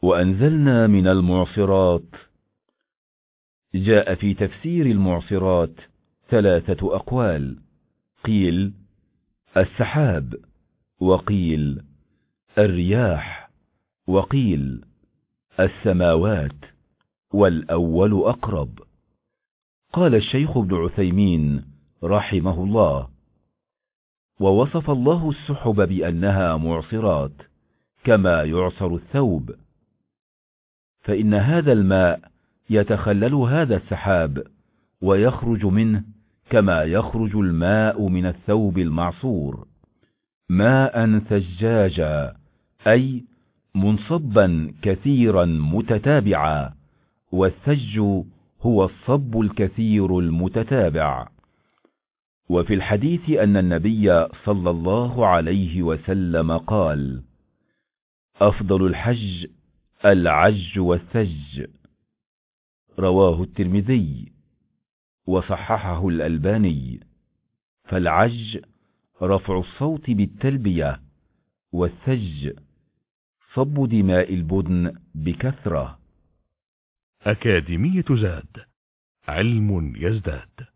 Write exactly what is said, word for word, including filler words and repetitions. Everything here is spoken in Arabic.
وأنزلنا من المعصرات. جاء في تفسير المعصرات ثلاثة أقوال، قيل السحاب، وقيل الرياح، وقيل السماوات، والأول أقرب. قال الشيخ ابن عثيمين رحمه الله: ووصف الله السحب بأنها معصرات كما يعصر الثوب، فإن هذا الماء يتخلل هذا السحاب ويخرج منه كما يخرج الماء من الثوب المعصور، ماء ثجاجا، أي منصبا كثيرا متتابعا، والثج هو الصب الكثير المتتابع. وفي الحديث أن النبي صلى الله عليه وسلم قال: أفضل الحج العج والثج. رواه الترمذي وصححه الألباني. فالعج رفع الصوت بالتلبية، والثج صب دماء البدن بكثرة. أكاديمية زاد، علم يزداد.